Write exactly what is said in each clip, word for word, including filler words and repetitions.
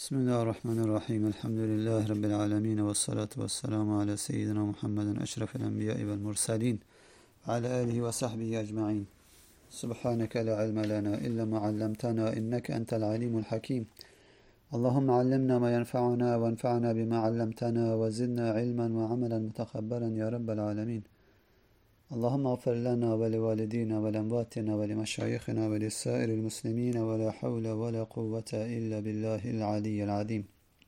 بسم الله الرحمن الرحيم. الحمد لله رب العالمين، والصلاة والسلام على سيدنا محمد أشرف الأنبياء والمرسلين على آله وصحبه أجمعين. سبحانك لا علم لنا إلا ما علمتنا إنك أنت العليم الحكيم. اللهم علمنا ما ينفعنا وانفعنا بما علمتنا وزدنا علما وعملا متقبلا يا رب العالمين. اللهم اغفر لنا ولوالدينا ولأمواتنا ولمشايخنا ولسائر المسلمين، ولا حول ولا قوة إلا بالله العلي العظيم.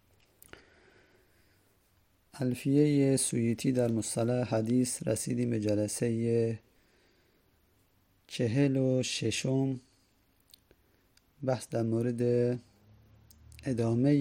الفیه سویتی در مصطلح حدیث رسیدیم به جلسه چهل و ششم. بحث در مورد ادامه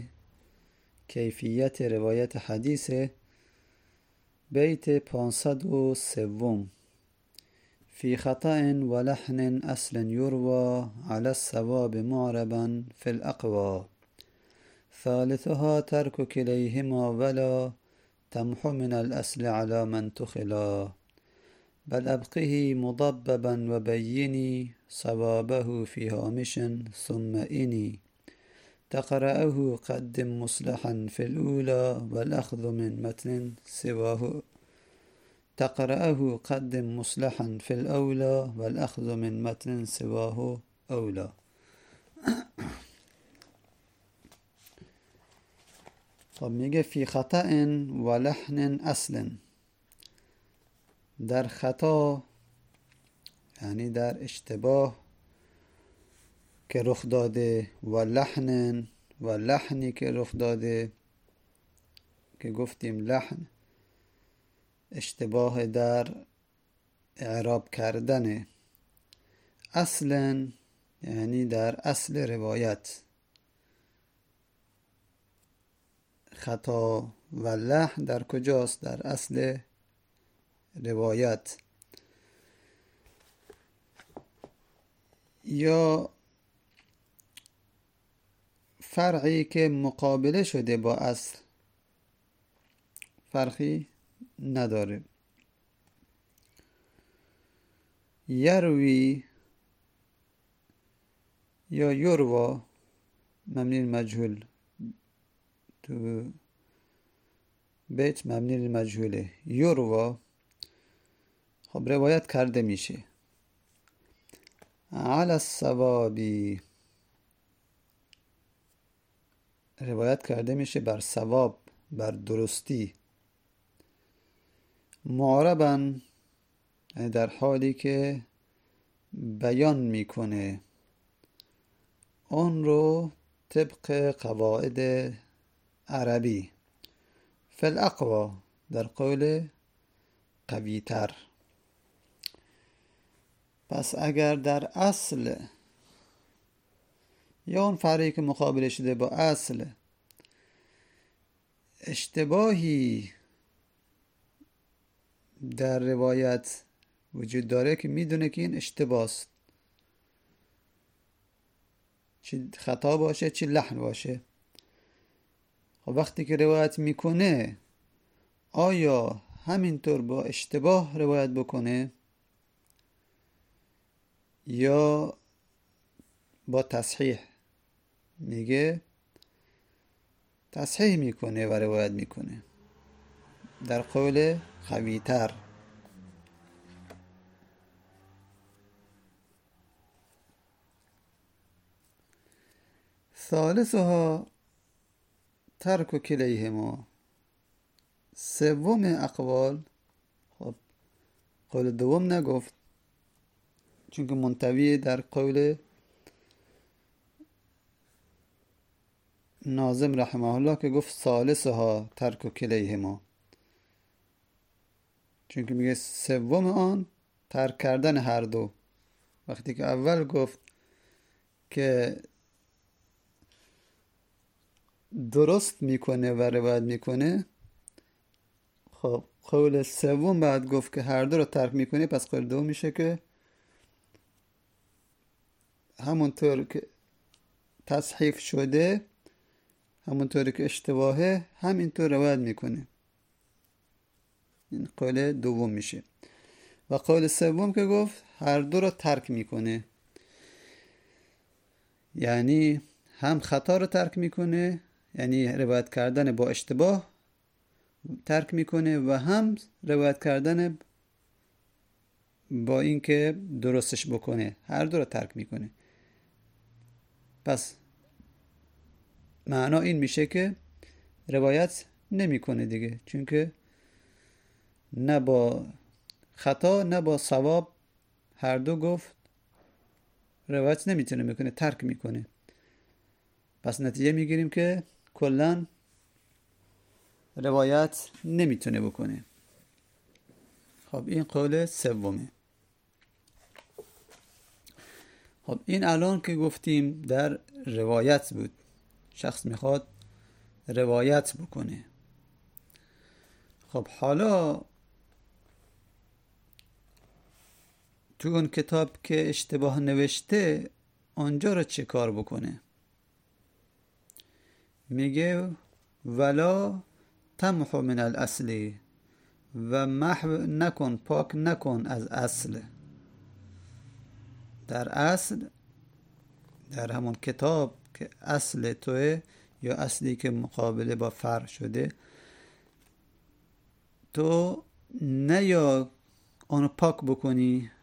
کیفیت روایت حدیث. بیت پانصد و سوم: فی خطأ و لحن اصل یروى على الصواب معربا فی الاقوى، ثالثها ترک کلیهما ولا تمحو من الاصل على من تخلا، بل ابقه مضببا و بینی صوابه فی هامش ثم اینی، تقرأه قدم مصلحا في الأولى والأخذ من متن سواه تقرأه قدم مصلحا في الأولى والأخذ من متن سواه أولى. خب میگه فی خطأ و لحن اصل، در خطا یعنی در اشتباه که رخ داده، و لحن و لحنی که رخ داده، که گفتیم لحن اشتباه در اعراب کردن، اصلا یعنی در اصل روایت. خطا و لحن در کجاست؟ در اصل روایت. یا فرعی که مقابله شده با اصل فرقی نداره. یروی یا یروا مبنی مجهول، تو بیت مبنی مجهوله. یروا خب روایت کرده میشه. علی الصوابی روایت کرده میشه بر صواب، بر درستی. معربا در حالی که بیان میکنه اون رو طبق قواعد عربی. فی الاقوى در قول قوی تر. پس اگر در اصل یا اون فرعی که مقابله شده با اصل اشتباهی در روایت وجود داره که میدونه که این اشتباه است، چه خطا باشه چه لحن باشه، خب وقتی که روایت میکنه آیا همینطور با اشتباه روایت بکنه یا با تصحیح؟ میگه تصحیح میکنه و روایت میکنه در قول قوی تر. ثالثها ترک کلیهما، سوم اقوال. خب قول دوم نگفت چون که منطوی در قول ناظم رحمه الله که گفت ثالثها ترک کلیهما، چون که میگه سوم آن ترک کردن هر دو. وقتی که اول گفت که درست میکنه و روایت میکنه، خب قول سوم بعد گفت که هر دو رو ترک میکنه، پس قول دوم میشه که همونطور که تصحیف شده، همونطور که اشتباهه همینطور روایت میکنه. این قول دوم میشه. و قول سوم که گفت هر دو رو ترک میکنه، یعنی هم خطا رو ترک میکنه، یعنی روایت کردن با اشتباه ترک میکنه، و هم روایت کردن با اینکه درستش بکنه، هر دو رو ترک میکنه. پس معنا این میشه که روایت نمیکنه دیگه، چون که نه با خطا نه با صواب هر دو گفت، روایت نمیتونه میکنه، ترک میکنه. پس نتیجه میگیریم که کلا روایت نمیتونه بکنه. خب این قول سومه. خب این الان که گفتیم در روایت بود، شخص میخواد روایت بکنه. خب حالا تو اون کتاب که اشتباه نوشته اونجا رو چه کار بکنه؟ میگه ولا تمحو من الاصلی، و محو نکن، پاک نکن از اصل. در اصل، در همون کتاب که اصل توه یا اصلی که مقابله با فرع شده، تو نه یا اونو پاک بکنی.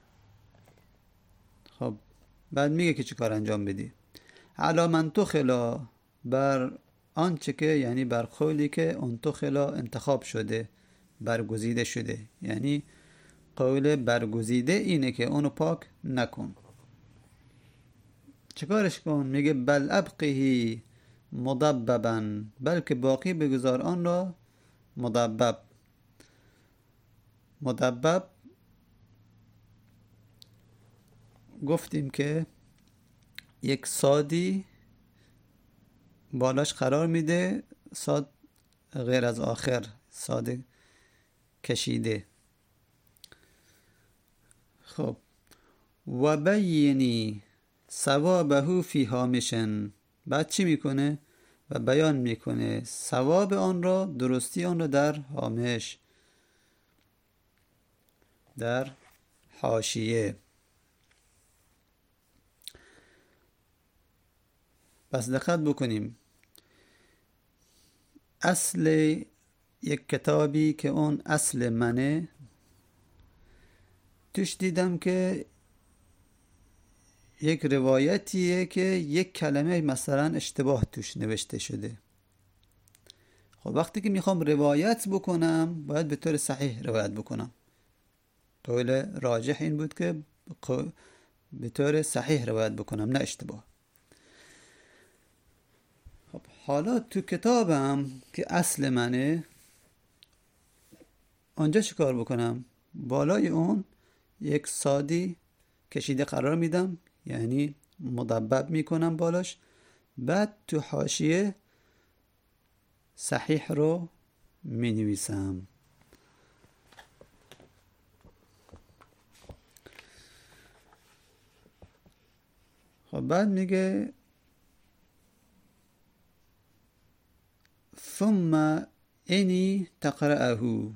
خب بعد میگه که چه کار انجام بدی. علا من تخلا، بر آنچه که، یعنی بر قولی که اون تخلا انتخاب شده، برگزیده شده. یعنی قول برگزیده اینه که اونو پاک نکن. چیکارش کن؟ میگه بل ابقیه مضببا، بلکه باقی بگذار آن را مضبب. مضبب گفتیم که یک صادی بالاش قرار میده، صاد غیر از آخر، صاد کشیده. خب و بینی ثوابه فی هامشن، بعد چی میکنه؟ و بیان میکنه ثواب آن را، درستی آن را در هامش، در حاشیه. پس دقت بکنیم، اصل یک کتابی که اون اصل منه، توش دیدم که یک روایتیه که یک کلمه مثلا اشتباه توش نوشته شده. خب وقتی که میخوام روایت بکنم باید به طور صحیح روایت بکنم. قول راجح این بود که به طور صحیح روایت بکنم، نه اشتباه. خب حالا تو کتابم که اصل منه، آنجا چی کار بکنم؟ بالای اون یک صادی کشیده قرار میدم، یعنی مضبب میکنم بالاش. بعد تو حاشیه صحیح رو می نویسم. خب بعد میگه ثم اینی تقرأه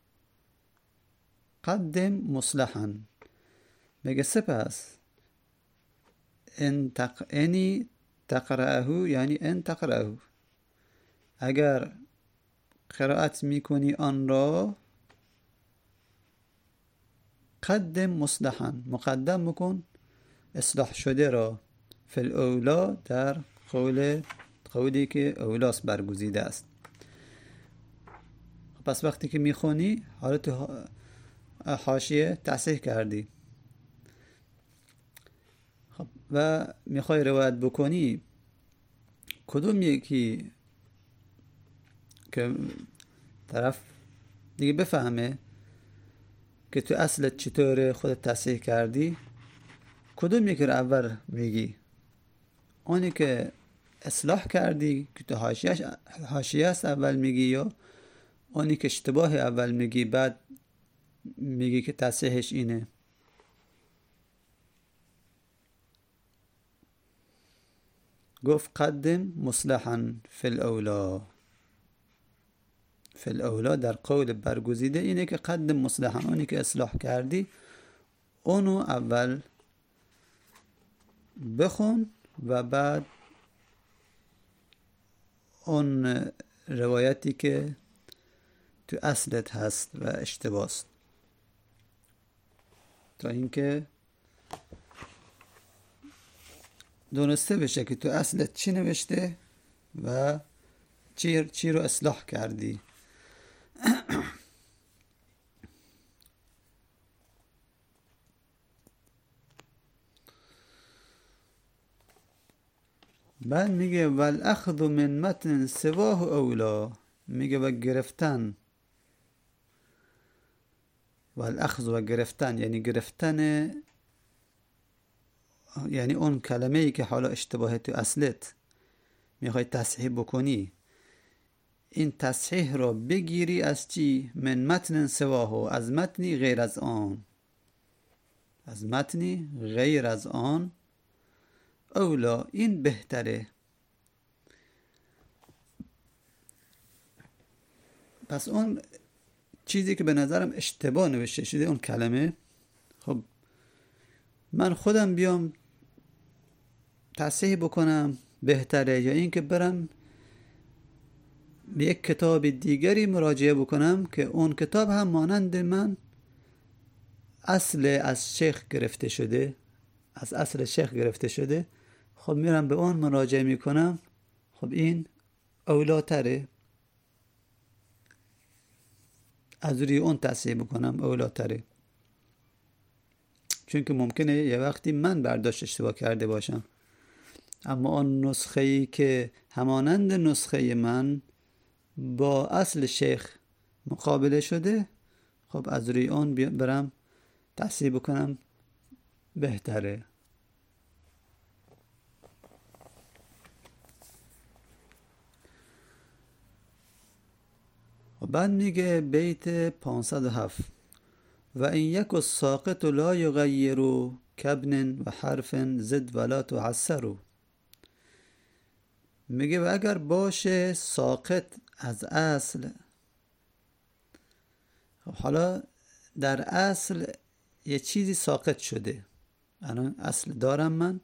قدم مصلحا. میگه سپس ان تق... اینی تقرأه، یعنی ان تقرأه، اگر قرائت میکنی آن را، قدم مصلحا، مقدم بکن اصلاح شده را، فی الاولا، در قول قولی که اولاس برگزیده است. پس وقتی که میخونی، حالا تو حاشیه تصحیح کردی خب و میخوای روایت بکنی، کدوم یکی که طرف دیگه بفهمه که تو اصلت چطوره، خودت تصحیح کردی، کدوم یکی رو اول میگی؟ اونی که اصلاح کردی که تو حاشیه حاشیه است اول میگی، یا اونی که اشتباه اول میگی بعد میگی که تصحیحش اینه؟ گفت قدم مصلحا فی الاولا. فی الاولا در قول برگزیده اینه که قدم مصلحا، اونی که اصلاح کردی اونو اول بخون و بعد اون روایتی که تو اصلت هست و اشتباست، تا اینکه دونسته بشه که تو اصلت چی نوشته و چی, چی رو اصلاح کردی. بعد میگه والاخذ من متن سواه اولا، میگه و گرفتن، والاخذ و گرفتن یعنی گرفتن، یعنی اون کلمه ای که حالا اشتباهه تو اصلت میخوای تصحیح بکنی، این تصحیح رو بگیری از چی؟ من متن سواه، از متنی غیر از آن، از متنی غیر از آن، اولا این بهتره. پس اون چیزی که به نظرم اشتباه نوشته شده اون کلمه، خب من خودم بیام تصحیح بکنم بهتره، یا این که برم به یک کتاب دیگری مراجعه بکنم که اون کتاب هم مانند من اصل از شیخ گرفته شده، از اصل شیخ گرفته شده، خب میرم به اون مراجعه میکنم، خب این اولاتره، از روی اون تصحیح بکنم اولاتره. چون که ممکنه یه وقتی من برداشت اشتباه کرده باشم، اما اون نسخه‌ای که همانند نسخه من با اصل شیخ مقابله شده، خب از روی اون برم تصحیح بکنم بهتره. و بعد میگه بیت پانصد و هفت و این یک الساقط لا یغیر کابن و حرف زد ولا تعسر، میگه و اگر باشه ساقط از اصل، حالا در اصل یه چیزی ساقط شده، الان اصل دارم من،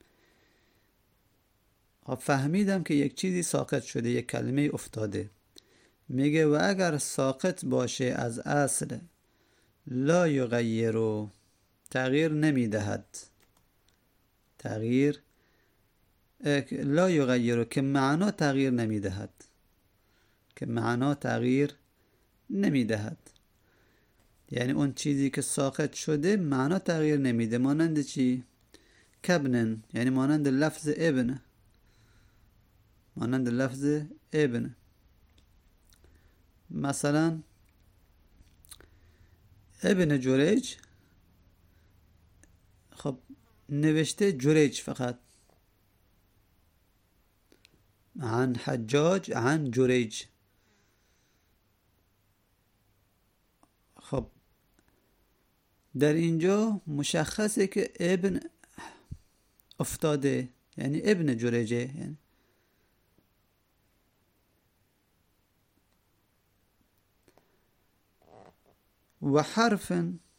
فهمیدم که یک چیزی ساقط شده، یک کلمه افتاده، میگه و اگر ساقط باشه از اصل لا یغیر، تغییر نمیدهد، تغییر لا یغیر که معنا تغییر نمیدهد، که معنا تغییر نمیدهد، یعنی اون چیزی که ساقط شده معنا تغییر نمیده. مانند چی؟ کبنن یعنی مانند لفظ ابن، مانند لفظ ابن، مثلا ابن جریج، خب نوشته جریج فقط، عن حجاج عن جریج، خب در اینجا مشخصه که ابن افتاده، یعنی ابن جریجه، یعنی و حرف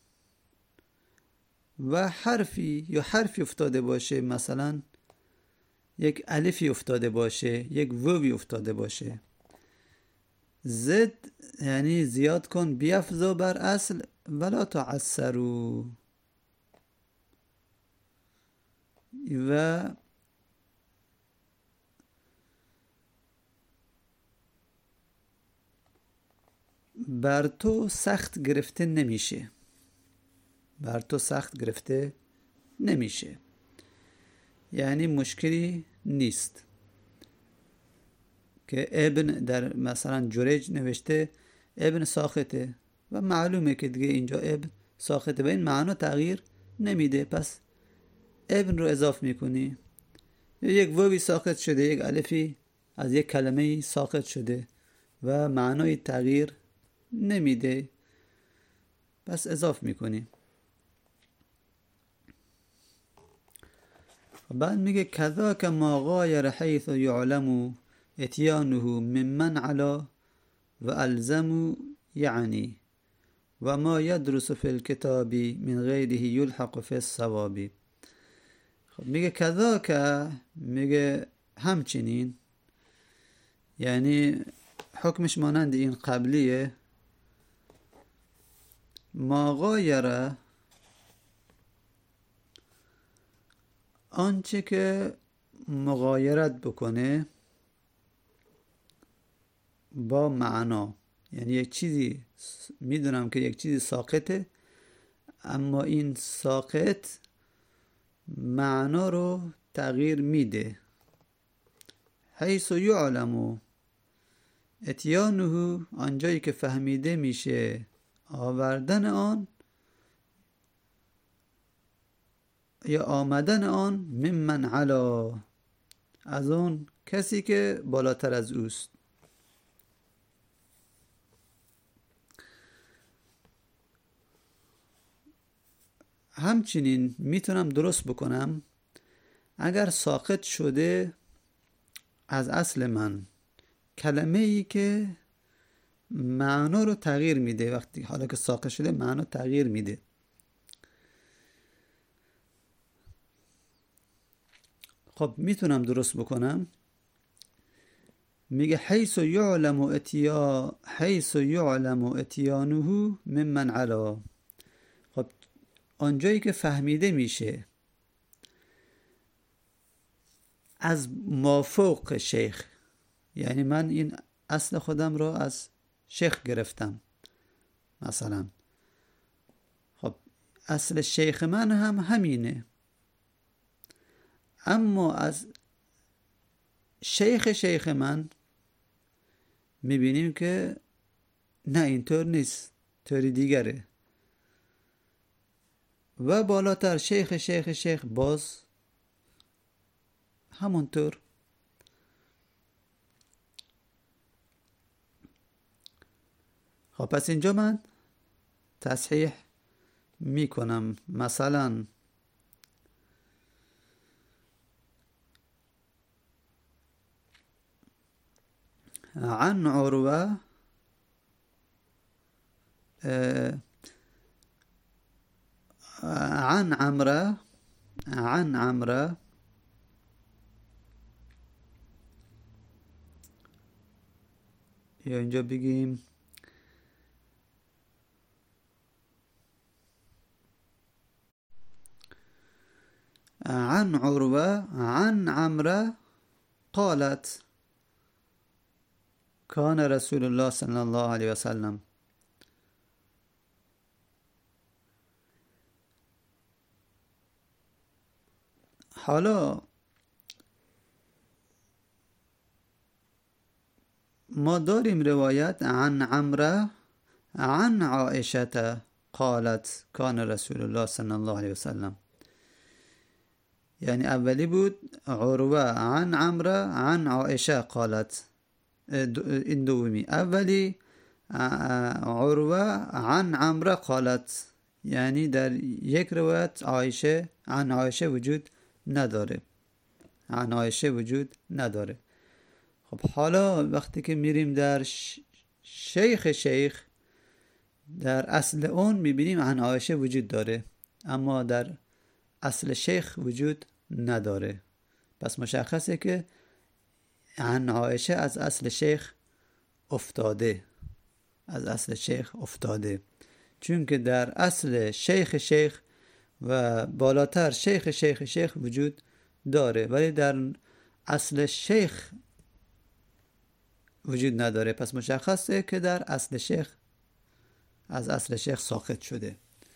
و حرفی یا حرفی افتاده باشه، مثلا یک الفی افتاده باشه، یک ووی افتاده باشه، زد یعنی زیاد کن، بیفزا بر اصل، ولا تعسرو، و بر تو سخت گرفته نمیشه، بر تو سخت گرفته نمیشه، یعنی مشکلی نیست که ابن در مثلا جریج نوشته ابن ساخته و معلومه که دیگه اینجا ابن ساخته و این معنا تغییر نمیده، پس ابن رو اضافه میکنی، یک ووی ساقط شده، یک الفی از یک کلمه ساقط شده و معنای تغییر نمیده، پس اضافه میکنی. بعد میگه کذاک ما غایر حیث یعلم اتیانه ممن علا و الزم، یعنی و ما یدرس فی الکتاب من غیره یلحق فی الصواب. خب میگه کذاک، میگه همچنین، یعنی حکمش مانند این قبلیه. ما غایر، آنچه که مغایرت بکنه با معنا. یعنی یک چیزی میدونم که یک چیزی ساقطه، اما این ساقط معنا رو تغییر میده. حیث یعلم اتیانه، آنجایی که فهمیده میشه آوردن آن یا آمدن آن، ممن علا، از اون کسی که بالاتر از اوست. همچنین میتونم درست بکنم اگر ساقط شده از اصل من کلمه ای که معنا رو تغییر میده. وقتی حالا که ساقط شده معنا تغییر میده. خب میتونم درست بکنم. میگه حیث یعلم اتیا حیث یعلم اتیانه ممن علا. خب آنجایی که فهمیده میشه از مافوق شیخ، یعنی من این اصل خودم رو از شیخ گرفتم مثلا. خب اصل شیخ من هم همینه، اما از شیخ شیخ من میبینیم که نه، اینطور نیست، طوری دیگره. و بالاتر شیخ شیخ شیخ باز همونطور. خب پس اینجا من تصحیح میکنم. مثلا عن عروه عن عمره عن عمره یا اینجا بگیم عن عروه عن عمره قالت كان رسول الله صلی الله علیه وسلم. حالا ما داریم روایت عن عمره عن عائشه قالت كان رسول الله صلی الله علیه وسلم. یعنی اولی بود عروه عن عمره عن عائشه قالت، این دومی. اولی عروه عن عمره قالت، یعنی در یک روایت عایشه عن عایشه وجود نداره، عن عایشه وجود نداره. خب حالا وقتی که میریم در شیخ شیخ، در اصل اون میبینیم عن عایشه وجود داره، اما در اصل شیخ وجود نداره. پس مشخصه که عن عایشه از اصل شیخ افتاده، از اصل شیخ افتاده، چون که در اصل شیخ شیخ و بالاتر شیخ شیخ شیخ وجود داره، ولی در اصل شیخ وجود نداره. پس مشخصه که در اصل شیخ از اصل شیخ ساقط شده.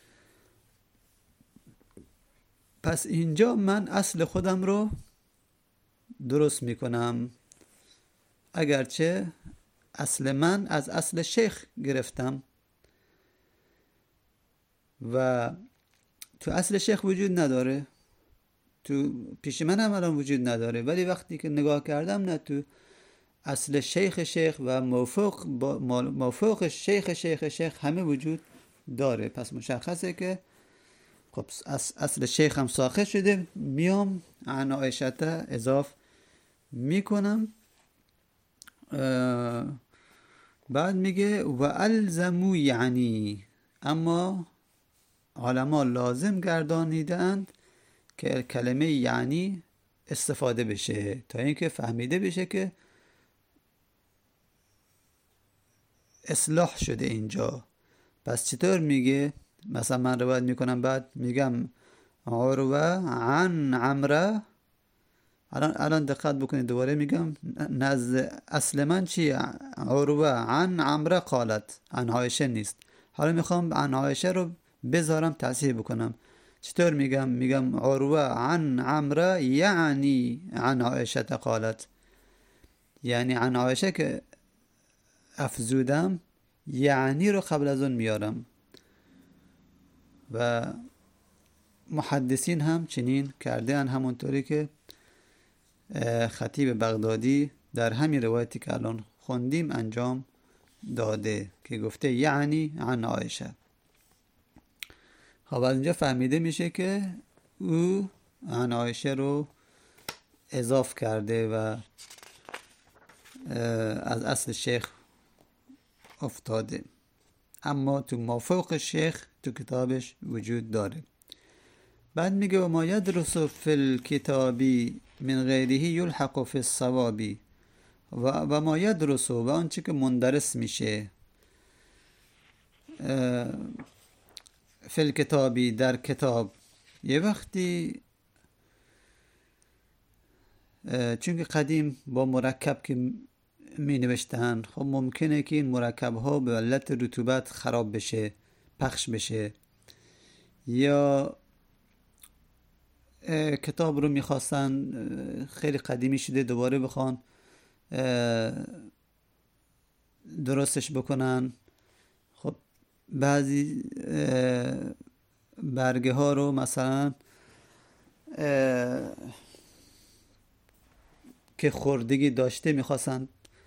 پس اینجا من اصل خودم رو درست میکنم، اگرچه اصل من از اصل شیخ گرفتم و تو اصل شیخ وجود نداره، تو پیش من هم الان وجود نداره، ولی وقتی که نگاه کردم نه، تو اصل شیخ شیخ و موفوق موفوق شیخ شیخ شیخ همه وجود داره. پس مشخصه که خب اصل شیخ هم ساقط شده، میام عن عایشه اضاف میکنم. بعد میگه و الزمو، یعنی اما علما لازم گردانیدند که کلمه یعنی استفاده بشه تا اینکه فهمیده بشه که اصلاح شده اینجا. پس چطور میگه؟ مثلا من روایت میکنم بعد میگم عروه عن عمره. الان الان دقت بکنید، دوباره میگم نزد اصل من چی؟ عروه عن عمره قالت، عن عایشه نیست. حالا میخوام عن عایشه رو بذارم تصحیح بکنم. چطور میگم؟ میگم عروه عن عمره یعنی عن عایشه قالت، یعنی عن عایشه که افزودم یعنی رو قبل از اون میارم. و محدثین هم چنین کردن، همونطوری که خطیب بغدادی در همین روایتی که الان خوندیم انجام داده که گفته یعنی عن عایشه. خب از اینجا فهمیده میشه که او عن عایشه رو اضاف کرده و از اصل شیخ افتاده، اما تو مافوق شیخ تو کتابش وجود داره. بعد میگه و ما یدرس فی الکتابی من غیره یلحق فی الصوابی، و و ما یدرس و آنچه که مندرس میشه فی الکتابی در کتاب. یه وقتی چون که قدیم با مرکب که می نوشتن، خب ممکنه که این مرکب ها به علت رطوبت خراب بشه، پخش بشه، یا کتاب رو میخواستن خیلی قدیمی شده دوباره بخوان درستش بکنن. خب بعضی برگه ها رو مثلا که خوردگی داشته میخواستن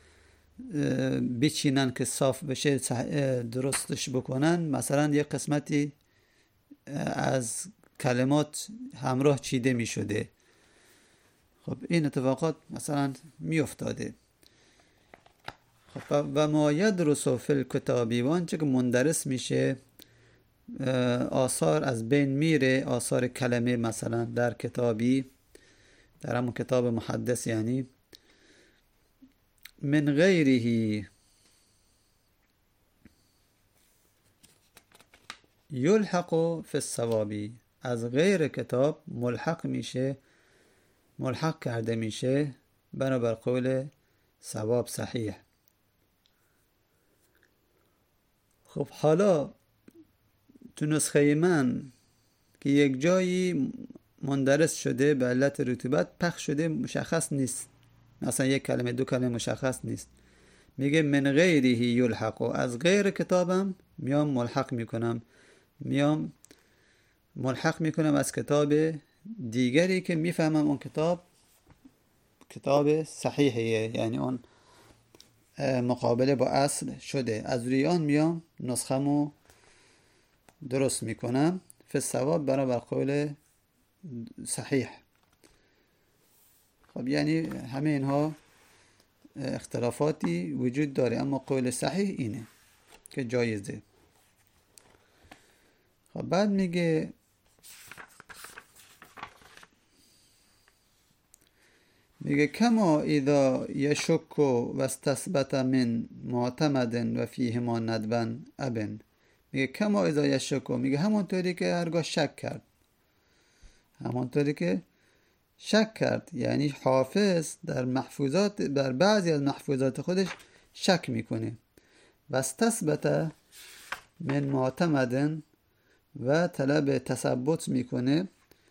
بچینن که صاف بشه درستش بکنن، مثلا یه قسمتی از کلمات همراه چیده می شده. خب این اتفاقات مثلا می افتاده. خب و ما یدرس فی الکتابی، و آنچه که مندرس میشه آثار از بین میره، آثار کلمه مثلا در کتابی، در همون کتاب محدث، یعنی من غیره یلحق فی الصوابی، از غیر کتاب ملحق میشه، ملحق کرده میشه بنابر قول صواب صحیح. خب حالا تو نسخه من که یک جایی مندرس شده به علت رطوبت پخش شده مشخص نیست، مثلا یک کلمه دو کلمه مشخص نیست، میگه من غیره یلحق، از غیر کتابم میام ملحق میکنم، میام ملحق میکنم از کتاب دیگری که میفهمم اون کتاب کتاب صحیحیه، یعنی اون مقابله با اصل شده. از روی آن میام نسخمو درست میکنم فی الصواب برابر قول صحیح. خب یعنی همه اینها اختلافاتی وجود داره، اما قول صحیح اینه که جایزه. خب بعد میگه میگه کما اذا یشک و استثبت من معتمد و فیه ما ندبن ابن. میگه کما اذا یشک، میگه همونطوری که هرگاه شک کرد، همونطوری که شک کرد، یعنی حافظ در محفوظات، در بعضی از محفوظات خودش شک میکنه. و استثبت من معتمد، و طلب تثبت میکنه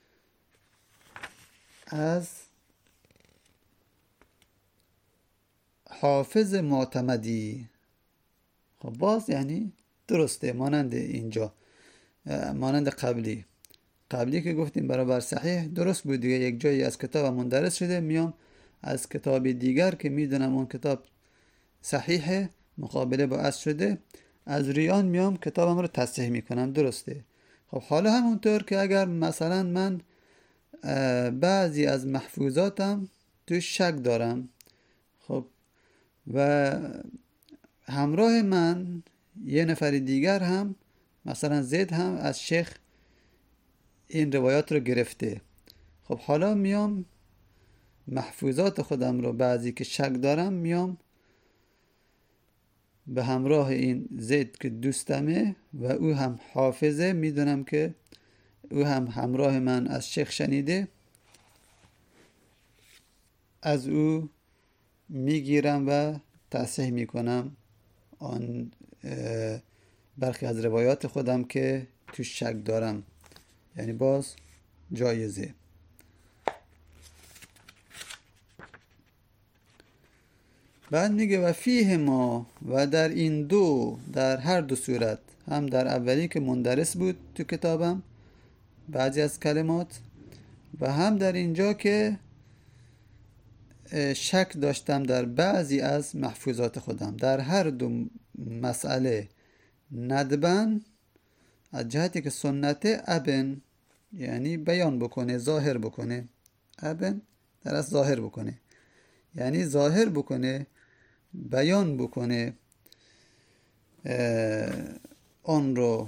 از حافظ معتمدی. خب باز یعنی درسته، مانند اینجا، مانند قبلی قبلی که گفتیم برابر صحیح درست بود دیگه. یک جایی از کتاب مندرس شده، میام از کتاب دیگر که میدونم اون کتاب صحیحه، مقابله با اصل شده، از ریان میام کتابم رو تصحیح میکنم، درسته. خب حالا همونطور که اگر مثلا من بعضی از محفوظاتم توش شک دارم، خب و همراه من یه نفر دیگر هم مثلا زید هم از شیخ این روایات رو گرفته، خب حالا میام محفوظات خودم رو بعضی که شک دارم میام به همراه این زید که دوستمه و او هم حافظه، میدونم که او هم همراه من از شیخ شنیده، از او میگیرم و تصحیح میکنم آن برخی از روایات خودم که تو شک دارم، یعنی باز جایزه. بعد میگه و فیه ما، و در این دو، در هر دو صورت، هم در اولی که مندرس بود تو کتابم بعضی از کلمات، و هم در اینجا که شک داشتم در بعضی از محفوظات خودم، در هر دو مسئله ندبن، از جهتی که سنت ابن یعنی بیان بکنه، ظاهر بکنه، ابن در از ظاهر بکنه، یعنی ظاهر بکنه، بیان بکنه اون رو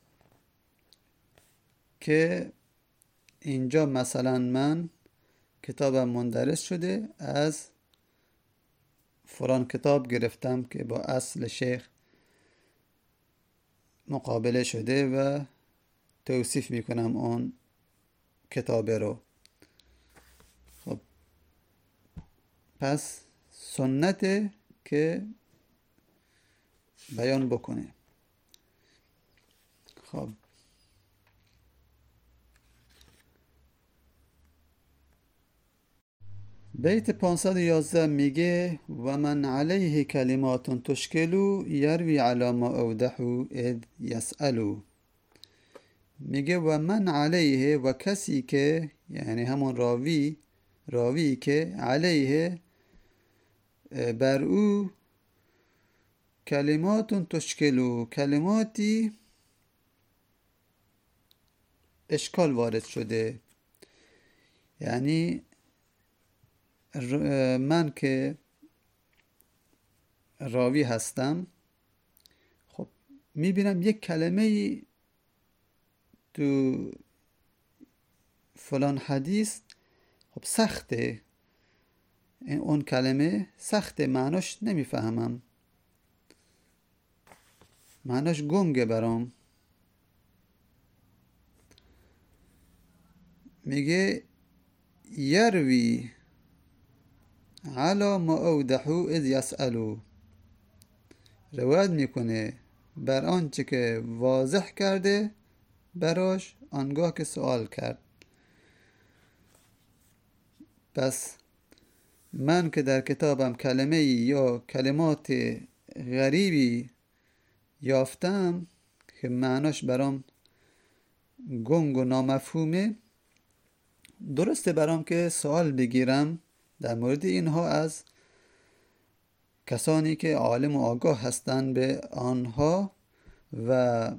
که اینجا مثلا من کتابم مندرس شده، از فلان کتاب گرفتم که با اصل شیخ مقابله شده و توصیف میکنم اون کتابه رو. خب پس سنته که بیان بکنه. خب بیت پانصد و یازده میگه و من علیه کلمات تشکلو یروی علی ما اودحو اذ یسألو. میگه و من علیه، و کسی که یعنی همون راوی راوی که علیه بر او کلمات تشکلو، کلماتی اشکال وارد شده، یعنی من که راوی هستم، خب میبینم یک کلمه تو فلان حدیث خب سخته، اون کلمه سخته، معناش نمیفهمم، معناش گنگه برام. میگه یروی علا ما اودحو اذ یسألو، روایت میکنه بر آنچه که واضح کرده براش آنگاه که سوال کرد. پس من که در کتابم کلمه یا کلمات غریبی یافتم که معناش برام گنگ و نامفهومه، درسته برام که سوال بگیرم در مورد اینها از کسانی که عالم و آگاه هستند به آنها، و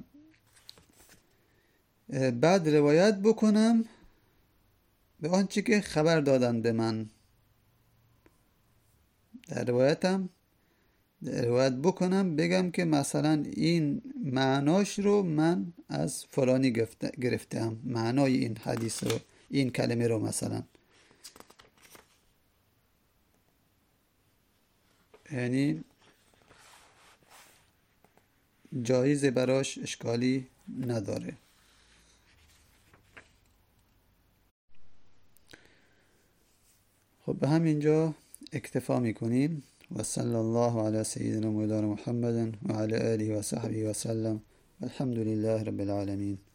بعد روایت بکنم به آنچه که خبر دادن به من، در روایتم روایت بکنم بگم که مثلا این معناش رو من از فلانی گرفتم، معنای این حدیث رو، این کلمه رو مثلا، یعنی جایزه براش، اشکالی نداره. خب به همینجا اکتفا میکنیم. و صلی الله علی سیدنا مولانا محمد و علی آله و صحبه و سلم. الحمد لله رب العالمین.